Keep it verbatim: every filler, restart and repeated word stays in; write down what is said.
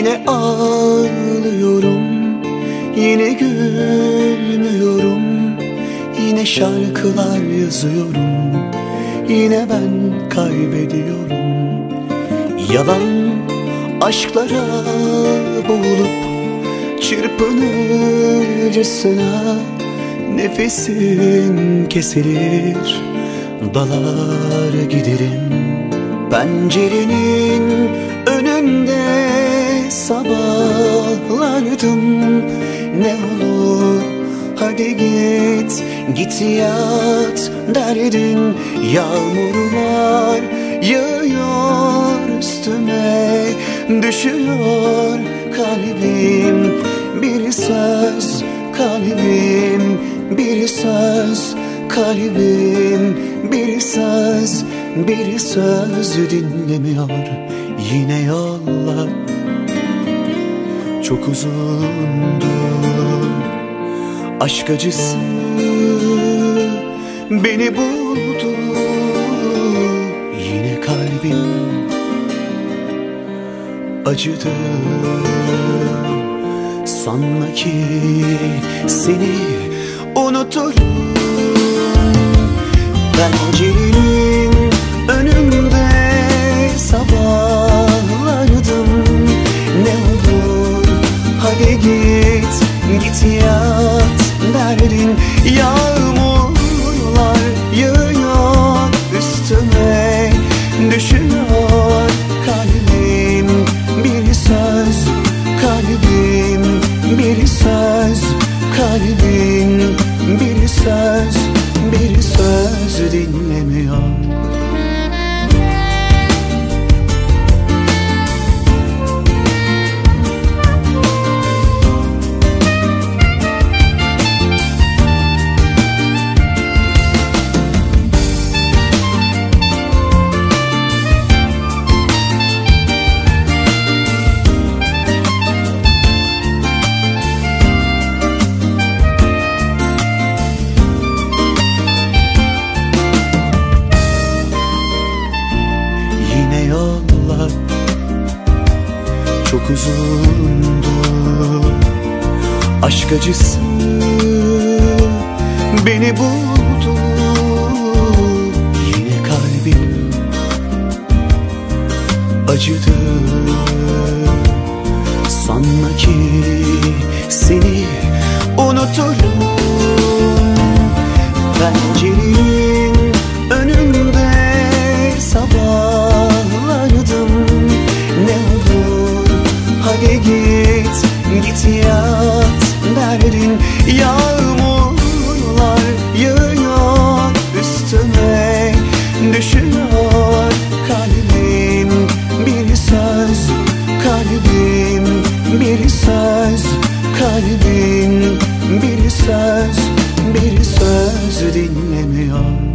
Yine ağlıyorum, yine gülmüyorum, yine şarkılar yazıyorum, yine ben kaybediyorum. Yalan aşklara boğulup çırpınırcasına nefesim kesilir, dalar giderim. Pencerenin önünde sabahlardım. Ne olur hadi git, git yat derdin. Yağmurlar yağıyor üstüme, düşüyor kalbim. Bir söz kalbim, bir söz kalbim, bir söz, bir söz dinlemiyor. Yine yollar çok uzundu, aşk acısı beni buldu. Yine kalbim acıdı. Sanma ki seni unuturum. Pencerenin önünde sabahlardım. Ne olur hadi git, git yat derdin. Yağmurlar yağıyor üstüme, düşüyor kalbim. Bir söz kalbim, bir söz kalbim, bir söz, bir söz dinlemiyor. Yollar çok uzundu, aşk acısı beni buldu. Yine kalbim acıdı. Sanma ki seni unuturum. Pencerenin önünde sabahlardım. Ne olur hadi git, git yat derdin. Yağmurlar yağıyor üstüme, düşüyor kalbim. Bir söz kalbim, bir söz kalbim, bir söz, bir söz dinlemiyor.